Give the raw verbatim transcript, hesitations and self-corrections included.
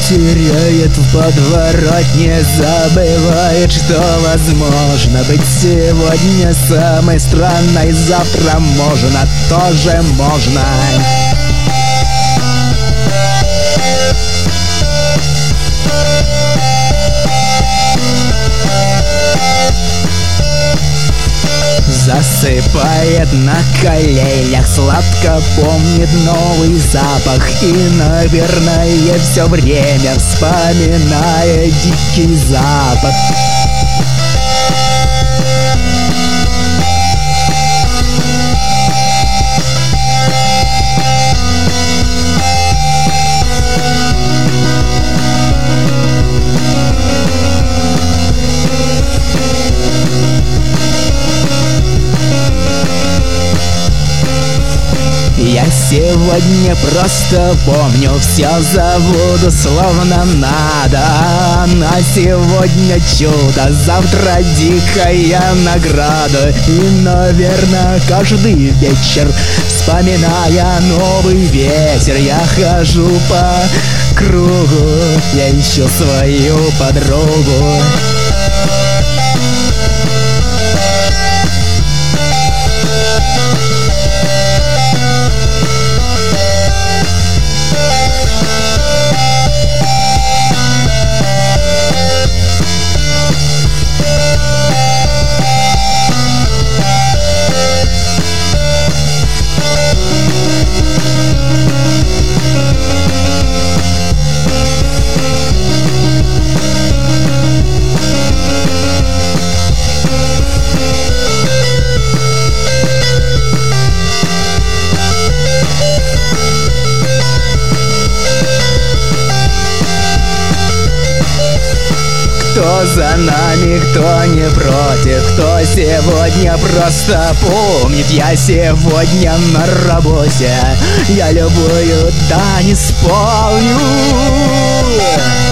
теряет в подворотне, забывает, что возможно быть сегодня самой странной, завтра можно, тоже можно. Засыпает на коленях, сладко помнит новый запах и, наверное, все время вспоминая дикий запад. Я сегодня просто помню, все забуду словно надо. На сегодня чудо, завтра дикая награда. И, наверное, каждый вечер, вспоминая новый ветер, я хожу по кругу, я ищу свою подругу. Кто за нами, кто не против, кто сегодня просто помнит. Я сегодня на работе, я любую дань исполню.